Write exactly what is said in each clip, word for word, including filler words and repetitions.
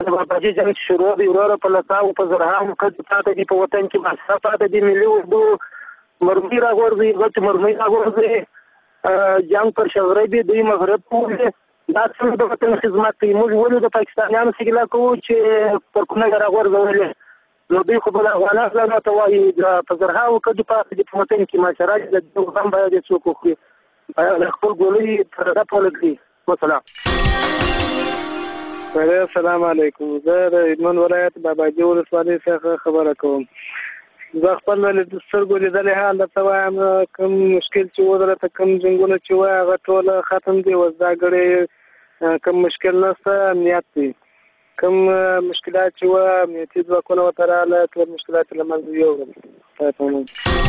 باباجي جنګ شروع دی وروره په لساو په زرهاو ښځې پاته دي په وطن کې بادشاه پاته دي ملي اردو مرمۍ راغورځوي غټې مرمۍ راغورځوي جنګ پر شغره دي دوی مغرب وولي دا څنګه د وطن خدمت کوي موږ ولې د پاکستانیانو سګیلا کوو چې پر کونډه راغورځولې نو دوی خو به د افغانانو راته وایي په زرهاو ښځې پاته دي په وطن کې ماشره د دوی هم باید یې څوک وخوري د خپل ګولۍ پرده پوله کړي وسلام السلام علیکم. زه د هلمند ولایت باباجي ولسوالۍ څخه خبره کوم. زه خپل د سترګو لیدلی حال درته وایم کوم مشکل چې و درته کوم جنګونه چې وایي هغه ټوله ختم دي. اوس دا ګړی کوم مشکل نشته، امنیت دی. کوم مشکلات چې وه امنیتي ځواکونه ورته راغله ټول مشکلات یې له منځه یوړل.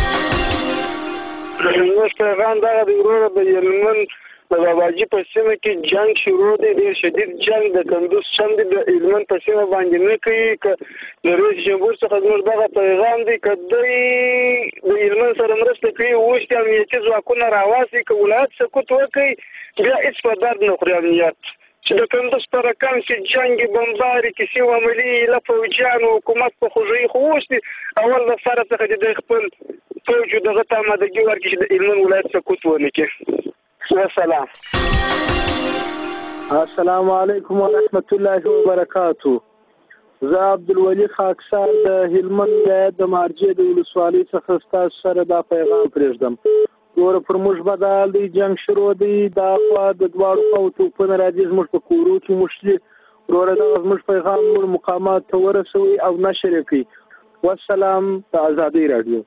زموږ پیغام دغه دی وروره د هلمند د باباجي په سیمه کې جنګ شروع دی، ډېر شدید جنګ د کندوز چم دی د هلمند په سیمه باندې نه کوي. که د رئیس جمهور څخه زموږ دغه پیغام دی که دوی د هلمند سره مرسته کوي اوس د امنیتي ځواکونه راواسي، که ولایت سقوط وکړي بیا هېڅ په درد نه خوري امنیت. چې د کندوز په رقم کې جنګ بمباري کیسې و عملي له پوځیانو حکومت په خوږوي، خو اوس دي اول د سره څخه د خپل فوج دغه ته آمادګي ورکړي چې د هلمند ولایت سقوط ونه کړي. والسلام. السلام علیکم ورحمت الله وبرکاتو. زه عبدالولي خاکسار د هلمند ولایت د مارجې د ولسوالۍ څخه ستاسو سره دا پیغام پرېږدم. ګوره پر موږ بدل دی جنګ شروع دی، دا خوا د دواړو خواو توپونه راځي زموږ په کورو کې مشلي. وروره دغه زموږ پیغام نور مقامات ته ورسوئ او نشر یې کړئ. والسلام. د ازادۍ راډیو.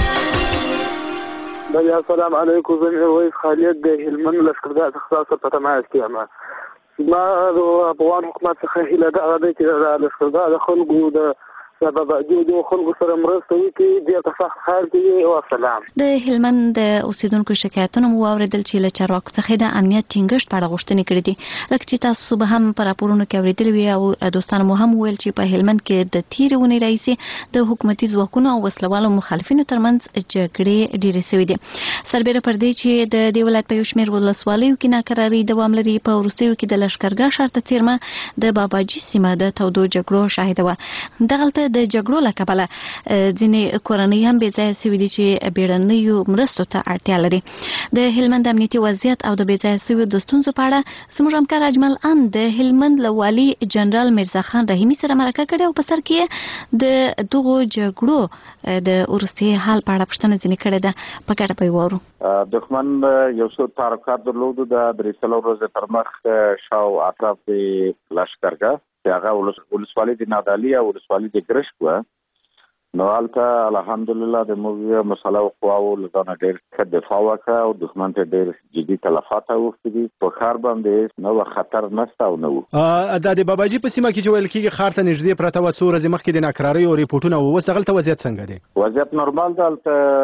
بله السلام علیکم. زه میرویس خالد د هلمند لښکرګاه څخه ستاسو سره په تماس کې یم. زما د افغان حکومت څخه هیله دغه ده چې د لښکرګاه د خلکو د د باباجي د خلکو سره مرسته وکړي، ډېر ته سخت کار کوي. والسلام. د هلمند د اوسیدونکو شکایتونه مو واورېدل چې له چارواکو څخه د امنیت ټینګښت په اړه غوښتنې کړې دي. لکه چې تاسو به هم په راپورونو کې اورېدلي وي او دوستانو مو هم وویل چې په هلمند کې د تېرې اونۍ راهیسې د حکومتي ځواکونو او وسلوالو مخالفینو ترمنځ جګړې ډېرې سوي دي. سربېره پر دې چې د دې ولایت په یو شمېر ولسوالیو کې ناکراري دوام لري، په وروستیو کې د لښکرګاه ښار ته څیرمه د باباجي سیمه د تودو جګړو شاهده وه. دغلته د جګړو له کبله ځینې کورنۍ هم بې ځایه سوي دي چې بیړنیو مرستو ته اړتیا لري. د هلمند امنیتي وضعیت او د بې ځایه سویو د ستونزو په اړه زموږ همکار اجمل ان د هلمند له والي جنرال میرزا خان رحیمي سره مرکه کړې او په سر کې د دغو جګړو د وروستي حال په اړه پوښتنه ځینې کړې ده. په ګډه به یې واورو. دښمن یو څو تحرکات درلودو د درې څلور ورځې پر مخ شاو اطراف د لښکرګاه چې هغه ولسوالۍ د نادعلي او ولسوالۍ د ګرشک وه. نو هلته الحمدلله د موږ مسلحو قواو له ځانه ډېر ښه دفاع وکړه او دښمن ته ډېر جدي تلفات اوښتي دي. په ښار باندې نه وه خطر نشته او نه وو. دا د باباجي په سیمه کې چې ویل کېږي ښار ته نږدې پرته وه، څو ورځې مخکې د ناکراریو ریپورټونه وو، اوس دغلته وضعیت څنګه دی؟ وضعیت نورمال ده.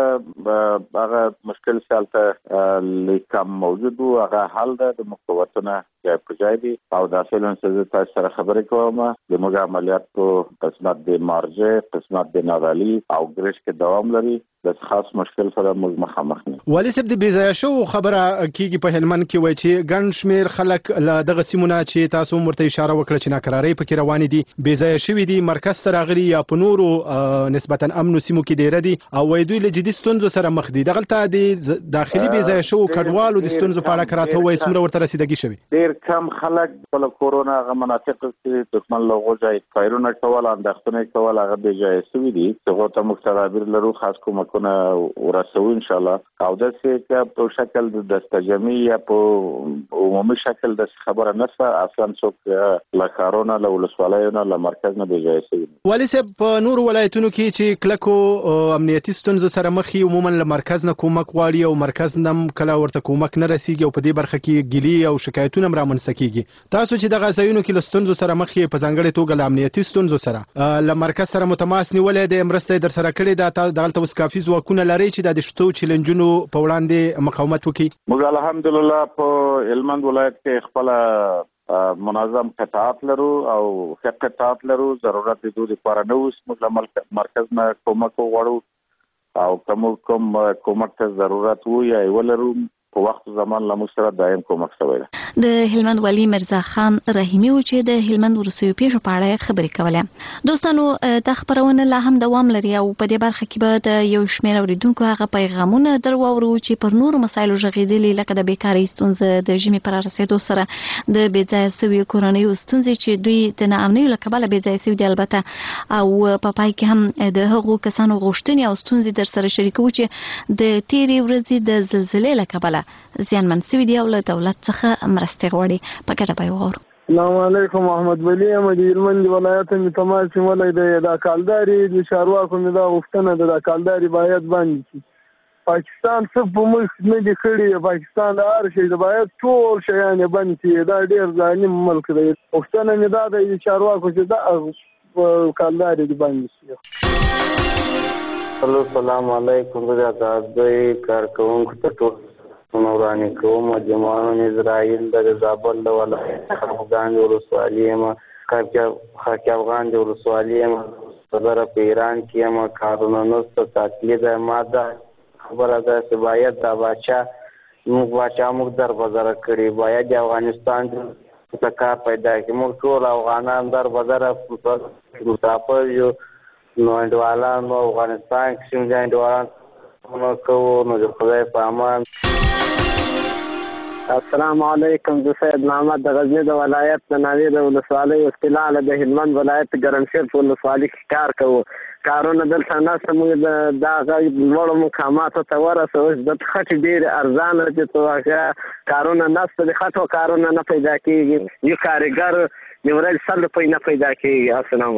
هلته هغه مشکل چې هلته لږ کم موجود و هغه حل ده. د مقاومتونه جای په جای دي او داسې لن چې زه تاسو سره خبرې کوم د موږ عملیات په قسمت د مارجې قسمت د نادعلي او ګرشک کې دوام لري. د خاص مشکل سره موږ مخامخ نه. والي صاحب د بې ځایه شوو خبره کېږي په هلمند کې، وایي چې ګڼ شمېر خلک له دغه سیمونه چې تاسو هم ورته اشاره وکړه چې ناکرارۍ پکې روانې دي بې ځایه شوي دي، مرکز ته راغلي یا په نورو نسبتا امنو سیمو کې ډېره دي او وایي دوی له جدي ستونزو سره مخ دي. دغلته د داخلي بې ځایه شوو کډوالو د ستونزو په اړه که راته ووایي څومره ورته رسیدګي شوې؟ ډېر کم خلک خپله کورونه هغه مناطقو کې دښمن له هغو ځای فایرونه کول اندېښنې کول هغه بې ځایه شوي دي چې هغو ته موږ تدابیر لرو، خاص کومکونه ورسوو انشاءالله. او داسې که په شکل د دستجمعي یا په عمومي شکل داسې خبره نشته. اصلا څوک له ښارونو له ولسوالیو نه له مرکز نه بې ځایه شوي. والي صاحب په نورو ولایتونو کې چې کلکو امنیتي ستونزو سره مخ وي عموما له مرکز نه کومک غواړي او مرکز نه هم کله ورته کومک نه رسیږي او په دې برخه کې ګیلې او شکایتونه هم رامنځته کېږي. تاسو چې دغه ځایونو کې له ستونزو سره مخ یې په ځانګړې توګه له امنیتي ستونزو سره له مرکز سره متماس نیولې ده، مرسته یې درسره کړې ده، دغلته اوس کافي ځواکونه لرئ چې د شتو چیلنجونو په وړاندې مقاومت وکړي؟ موږ الحمدلله په هلمند ولایت کې خپله منظم قطعات لرو او ښه قطعات لرو. ضرورت د دوی لپاره نه اوس موږ له مرکز نه کومک وغواړو او که موږ کوم کومک ته ضرورت وو یا یې ولرو په وخت زمان له موږ سره دایم کومک شوی دی. د هلمند والي مرزا خان رحیمي و چې د هلمند وروستیو پیښو په اړه خبرې کولې. دوستانو د خبرونه لا هم دوام لري او په دې برخه کې به د یو شمېر اوریدونکو هغه پیغامونه درواورو چې پر نورو مسایلو غږیدلي، لکه د بیکارۍ ستونزه، د ژمي پر رسیدو سره د بې ځایه سوي کورنیو ستونزې چې دوی د ناامنیو له کبله بې ځایه سوي دي، البته او په پای کې هم د هغو کسانو غوښتنې او ستونزې در سره شریکوو چې د تیرې ورځې د زلزلې له کبله زیانمن سوي دي او له دولت څخه مرستې غواړي. په ګډه به یې وغواړو. السلام علیکم. محمد ولی یم د هلمند ولایت مې تماس نیولی دی. دا کالداري د چارواکو مې دا غوښتنه ده، دا کالداري باید بند شي. پاکستان څه په ملک نه دي کړي، پاکستان د هر شي باید ټول شیان یې بند شي. دا ډېر ظالم ملک دی. غوښتنه مې دا ده د چارواکو چې دا کالداري دې بند شي. هلو السلام علیکم. زه د ازادۍ کارکوونکو ته ټول نورانی کوم. جمعان اسرائیل د زابل د ولایت افغان ولسوالۍ یم، خاک افغان د ولسوالۍ یم، صدر په ایران کې یم. کارونه نسته، تعطیلي ده. ما دا خبره ده چې باید دا باچا موږ باچا موږ در بزره کړي، باید د افغانستان څخه کار پیدا کړي. موږ ټول افغانان در بزره مسافر یو، نو انډوالان نو افغانستان کې څنګه انډوالان کوو، نو د خدای په امان. السلام علیکم. زه سید محمد د غزني د ولایت د ناوې د ولسوالۍ استقلال د هلمند ولایت ګرمسیر په ولسوالۍ کې کار کوو. کارونه دلته نشته. موږ د دغه لوړو مقاماتو ته ورسو. د خټې ډېرې ارزانه دي، په کارونه نشته. د خټو کارونه نه پیدا کېږي. یو کارګر د ورځې سل روپۍ نه پیدا کېږي. السلام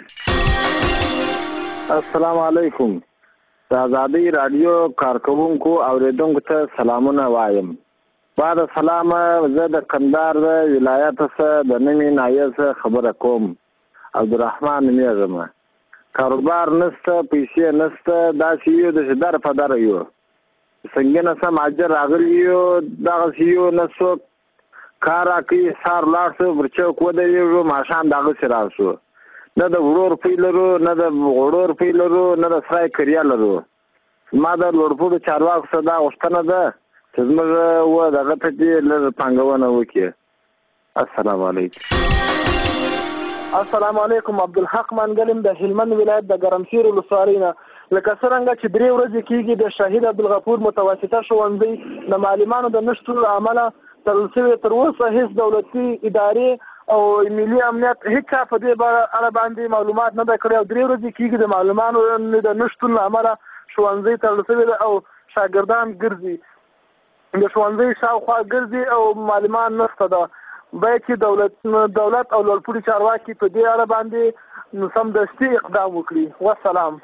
علیکم. السلام علیکم. د ازادۍ راډیو کارکوونکو اوریدونکو ته سلامونه وایم. بعد سلام. زه د کندهار د ولایت څخه د نوې ناحیې څخه خبره کوم. عبدالرحمن نومیږم. کاروبار نشته، پیسې نشته، داسې یو د در په در یو څنګه نه سم اجر راغلی یو، دغسې یو نه څوک کار راکوي. سهار ولاړ شو، پر چوک ودرېږو، ماښام دغسې راشو. نه د وړو روپۍ لرو، نه د غوړو روپۍ لرو، نه د سرای کریا لرو. ما د لوړپوړو چارواکو څخه دا غوښتنه ده چې زموږ و دغه ته چې لږ پانګونه وکړي. السلام علیکم. السلام علیکم. عبدالحق منګلم د هلمند ولایت د ګرمسیر ولسوالۍ نه. لکه څرنګه چې درې ورځې کېږي د شهید عبدالغفور متوسطه ښوونځي د معلمانو د نشتون له امله تړل شوی، تر اوسه هېڅ دولتي ادارې او ملي امنیت هېڅ چا په دې اړه باندې معلومات نه ده کړی. او درې ورځې کېږي د معلمانو د نشتون له امله ښوونځي تړل شوی ده او شاګردان ګرځي د ښوونځي شاوخوا ګرځي او معلمان نشته ده. باید چې دولت دولت او لوړپوړي چارواکي په دې اړه باندې سمدستي اقدام وکړي. والسلام.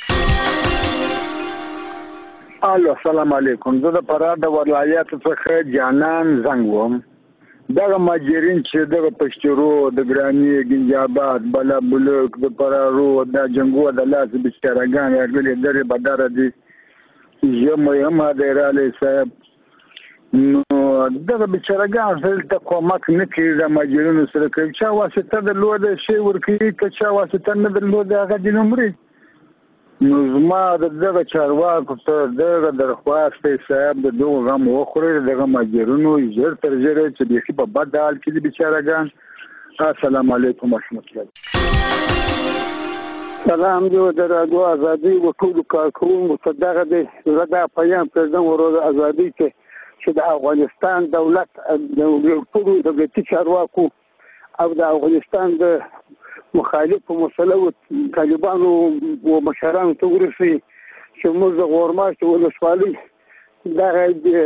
الو السلام علیکم. زه د فراه د ولایت څخه جانان زنګ وم. دغه مهاجرین چې دغه پشترو د ګراني ګنجاباد بلا بلوک د فرارو د جنګو د لاس بچارهګان راغلي درې بداره دي. ژمی هم دی صاحب، نو دغه بچارهګان دلته کومک نه کوي د مهاجرینو سره. کوي چا واسطه درلوده شی ورکوي، که چا واسطه نه درلوده هغه دې نمرې. نو زما د دغه چارواکو ته دغه درخواست دی صاحب، د دغو غم وخورئ دغه مهاجرینو ژر تر ژره چې بیخي په بد حال کې دي بچارهګان. السلام علیکم ورحمت الله. سلام. جو د راډیو ازادۍ و ټولو کارکوونکو ته دغه دی. زه دا پیام پرېږدم ورور ازادۍ ته چې د افغانستان دولت د ټولو دولتي چارواکو او د افغانستان د مخالفو مسلو طالبانو و مشرانو ته ورسوي چې موږ د غورماشت ولسوالۍ دغه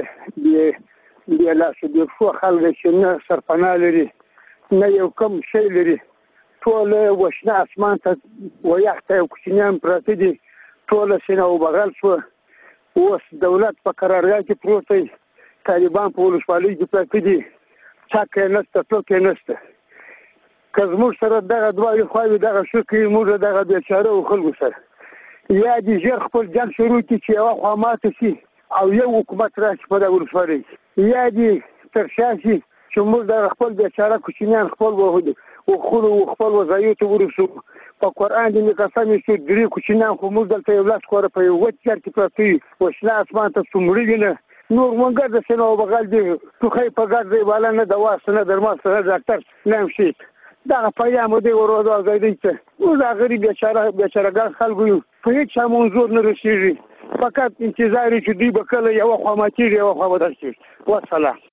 بې لاسو بېپښو خلک چې نه سرپناه لري نه یو کم شی لري، ټول وشنه اسمان ته و یخ ته یو کوچنیان پراته دي، ټوله سینه و بغل شوه. اوس دولت په قرارګاه کې پروت دی، طالبان په ولسوالۍ کې پراته دي، څک یې نشته، ټوک یې نشته. که زموږ سره دغه دواړې خواوې دغه ښه کوي، موږ دغه بېچاره و خلکو سره یا دې ژر خپل جنګ شروع کړي چې یوه خوا ماته شي او یو حکومت راشي په دغه ولسوالۍ، یا دې تر شا شي چې موږ دغه خپل بېچاره کوچنیان خپل وخورو و خپل وظایو ته ورسو. په قرآن دې مې قسم ایښی درې کوچنیان خو موږ دلته یو لس کوره په یو وچ ځای کې پراته وي، وشنه اسمان ته څومړي دي نه نور منګر د سينو بغل دی توخی په ګر دی بالا نه د واسنه درمل سره ډاکټر نام شي دا پیغام دی ورو ازادي ته او دا غریب بیچاره بیچارهګان خلکو په هیڅ منظور نه رسیږي فقط انتظار چې دی بکله یو خاماتي یو خاماتي والسلام.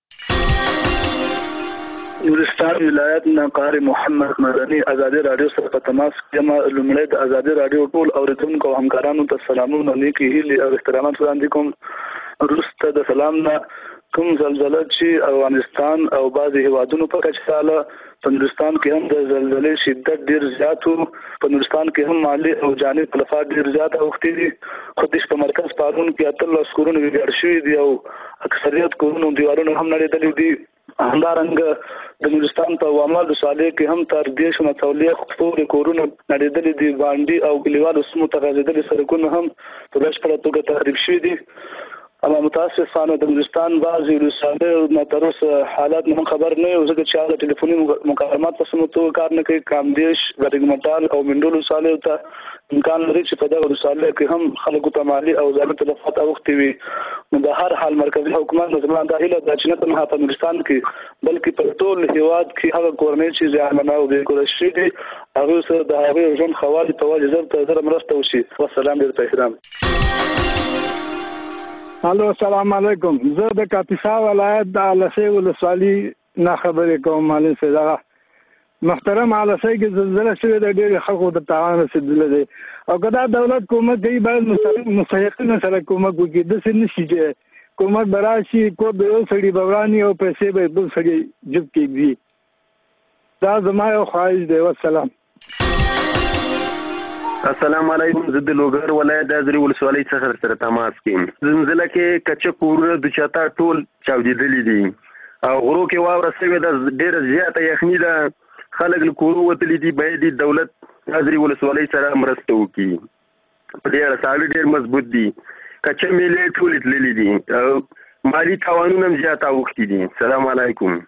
نورستان ولایت نه قاری محمد مدني ازادي رادیو سره په تماس کې ما لومړی د ازادي رادیو ټول اوریدونکو همکارانو ته سلامونه نیکی هیلې او احترامات وړاندې کوم. وروسته د سلام نه کوم زلزلہ چې افغانستان او بعضې هیوادونو په کچه ساله په نورستان کې هم د زلزلې شدت ډیر زیات وو. په نورستان کې هم مالی او جاني تلفات ډیر زیات اوښتي دي. خو دیش په مرکز پارون کې اتلس کورونه ویجاړ شوي دي او اکثریت کورونو دیوالونه هم نړېدلي دي. همدارنګه د نورستان په وامل صالح کې هم تر دېرش متولیه خپل کورونه نړېدلي دي. باندې او کلیوالو سیمو ته غځېدلي سړکونه هم په بشپړه توګه تخریب شوي دي. اما متاسفانه د نورستان بعضې ولسوالۍ نه تر اوسه حالات نه خبر نه یو ځکه چې هغه ټلیفوني مکالمات په سمه توګه کار نه کوي. کامدیش ګرګمټال او منډول ولسوالیو ته امکان لري چې په دغه ولسوالیو کې هم خلکو ته مالي او ځاني تلفات اوښتي وي. نو د هر حال مرکزي حکومت د زما دا هیله ده چې نه تنها په نورستان کې بلکې په ټول هیواد کې هغه کورنۍ چې زیانمنه او بېکوره شوي دي هغوی سره د هغوی ژوند ښه والي په وجه زر تر زره مرسته وشي. والسلام ډېر په احترام. الو السلام علیکم. زه د کاپیسا ولایت د علسي ولسوالۍ نه خبرې کوم. معلم صدقه محترم علسي کې زلزلہ شوې د ډېر خلکو د تاوان رسېدلی دی او که دا دولت کومک کوي باید مستحقینو سره کومک وکړي. داسې نه شي چې کومک به راشي کور د یو سړي به وراني او پیسې به بل سړي جب کېږدي. دا زما یو خواهش دی. والسلام. السلام علیکم. زه د لوګر ولایت د ازرې ولسوالۍ څخه سره تماس کوم. زلزله کې کچه کورونه د چاته ټول چاودېدلي دي او غرو کې واوره شوې ده. ډېره زیاته یخني ده. خلک له کورو وتلي دي. باید دولت ازرې ولسوالۍ سره مرسته وکړي. په دې اړه ساړه ډېر مضبوط دي. کچه میلې ټولې تللي دي. مالي تاوانونه هم زیات اوښتي دي. السلام علیکم.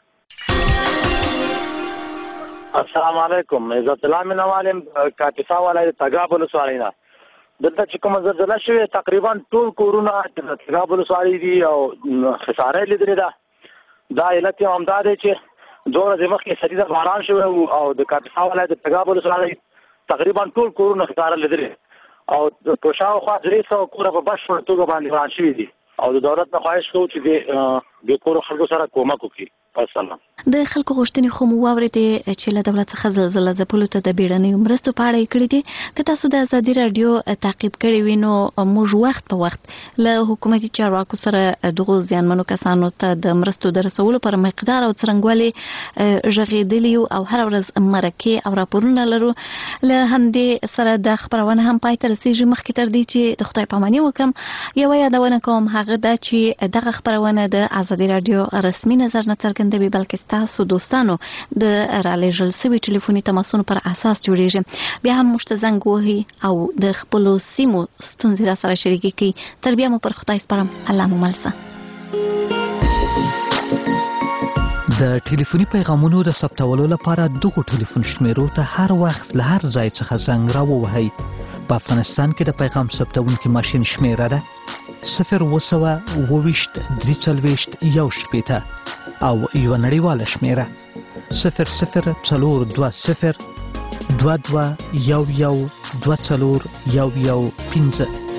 السلام علیکم. عزت الله مینوالم کاپیسا ولایت تګاب ولسوالۍ نه. دلته چې کومه زلزله شوې تقریبا ټول کورونه د تګاب ولسوالۍ دي او خساره یې لیدلې ده. دا علت یې همدا دی چې دوه ورځې مخکې شدیده باران شوی او د کاپیسا ولایت د تګاب ولسوالۍ تقریبا ټول کورونه خساره لیدلې او په شاوخوا درې سوه کوره په بشپړه توګه باندې وران شوي دي او د دولت نه خواهش کوو چې د کورو خلکو سره کومک وکړي. السلام. د خلکو غوښتنې خو مو واورېدې چې له دولت څخه زلزله ځپلو ته د بیړنیو مرستو په اړه یې کړي دي. که تاسو د ازادي راډیو تعقیب کړی وي نو موږ وخت په وخت له حکومتي چارواکو سره دغو زیانمنو کسانو ته د مرستو د رسولو پر مقدار او څرنګوالي غږېدلي یو او هره ورځ مرکې او راپورونه لرو. له همدې سره د خپرونه هم پای ته رسېږي. مخکې تر دې چې د خدای پاماني وکړم یوه یادونه کوم هغه ده چې دغه خپرونه د ازادي راډیو رسمي نظر نه څرګندوي بلکې ستاسو دوستانو د رالیږل سوي ټلیفوني تماسونو پر اساس جوړیږي. بیا هم موږ ته زنګ وهي او د خپلو سیمو ستونزې را سره شریکې کړي. تر بیا مو پر خدای سپارم. الله مو مل شه. د ټلیفوني پیغامونو د ثبتولو لپاره دغو ټلیفون شمیرو ته هر وخت له هر ځای څخه زنګ راووهئ. په افغانستان کې د پیغام ثبتونکي ماشین شمیره ده صفر اووه سوه اووه ویشت درې څلوېښت یو شپېته او یوه نړیواله شمیره صفر صفر څلور دوه صفر دوه دوه یو یو دوه څلور یو یو پنځه.